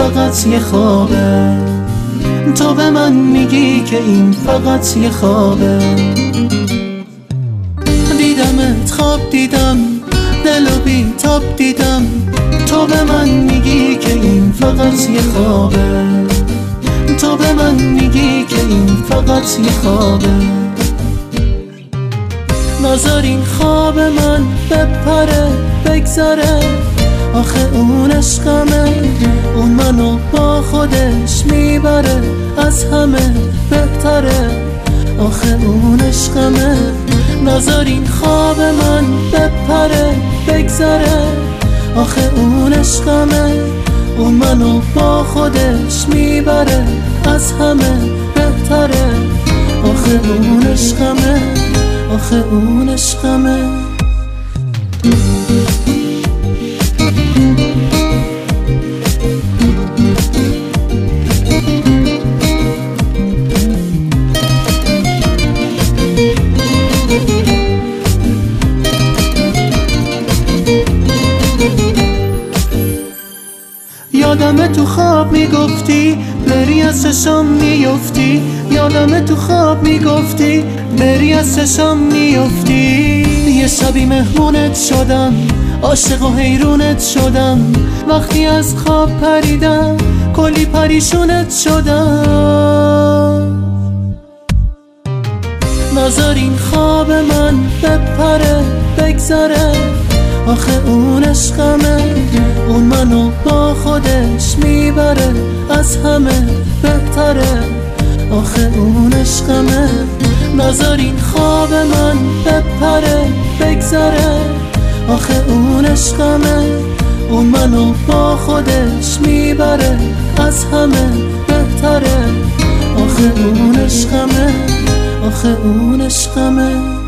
فقط یه خوابه. تو به من میگی که این فقط یه خوابه. دیدمت خواب دیدم، دل و بی تاب دیدم. تو به من میگی که این فقط یه خوابه. تو به من میگی که این فقط یه خوابه. نذار این خواب من بپره بگذره، آخه اون عشقمه، اون منو با خودش میبره، از همه بهتره، آخه اون عشقمه. نذار این خواب من بپره بگذره، آخه اون عشقمه، اون منو با خودش میبره، از همه بهتره، آخه اون عشقمه، آخه اون عشقمه. یادمه تو خواب میگفتی بری از چشم میفتی، یادمه تو خواب میگفتی بری از چشم میفتی. یه شبی مهمونت شدم، عاشق و حیرونت شدم، وقتی از خواب پریدم کلی پریشونت شدم. نذار این خواب من بپره بگذره، آخه اون عشقمه، اون منو با خودش میبره، از همه بهتره، آخه اون عشقمه. نذار این خواب من بپره بگذره، آخه اون عشقمه، اون منو با خودش میبره، از همه بهتره، آخه اون عشقمه، آخه اون عشقمه.